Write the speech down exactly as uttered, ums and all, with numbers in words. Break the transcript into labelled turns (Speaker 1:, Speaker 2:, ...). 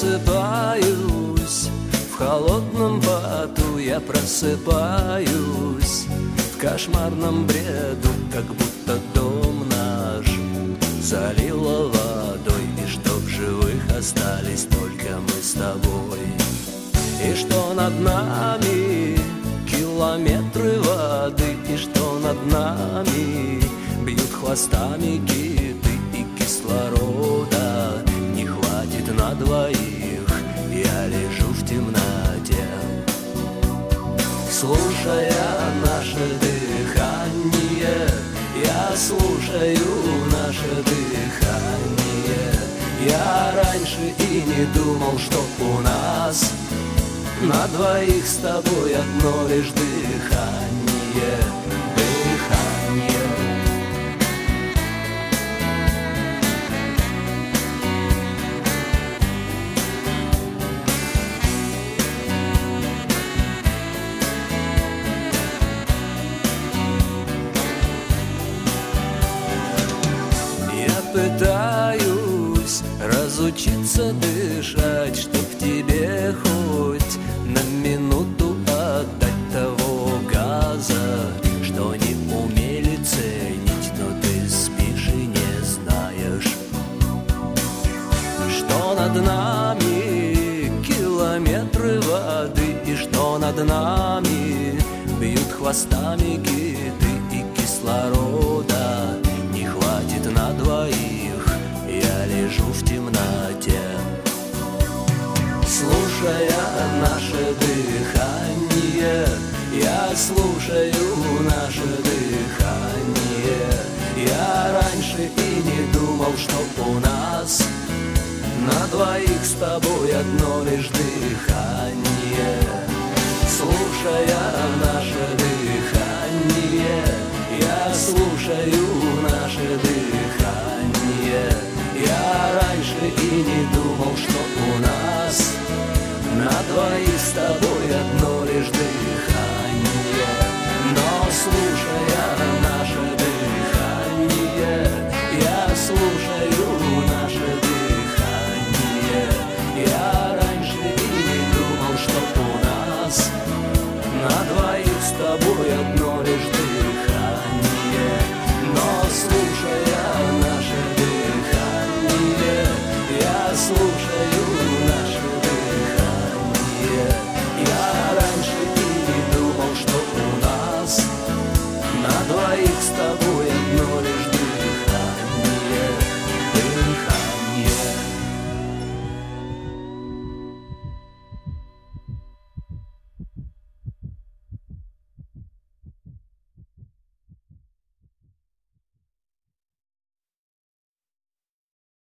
Speaker 1: просыпаюсь, в холодном поту я просыпаюсь, в кошмарном бреду, как будто дом наш залило водой, и что в живых остались только мы с тобой. И что над нами километры воды, и что над нами бьют хвостами киты, и кислорода не хватит на двоих. Я лежу в темноте, слушая наше дыхание. Я слушаю наше дыхание. Я раньше и не думал, что у нас на двоих с тобой одно лишь дыхание, дыхание. Я пытаюсь разучиться дышать, чтоб тебе хоть на минуту отдать того газа, что не умели ценить, но ты спишь и не знаешь, что над нами километры воды, и что над нами бьют хвостами киты, и кислорода не хватит на двоих. Я лежу в темноте, слушая наше дыхание. Я слушаю наше дыхание. Я раньше и не думал, что у нас на двоих с тобой одно лишь дыхание. Слушая наше дыхание, я слушаю наше дыхание. Я раньше и не думал, что у нас на двоих с тобой одно лишь дыхание. Но слушая наше дыхание, я слушаю наше дыхание. Я раньше и не думал, что у нас на двоих с тобой одно лишь дыхание. Но слушая наше дыхание, я слушаю наше дыхание. Я раньше и не думал, что у нас на двоих с тобой одно лишь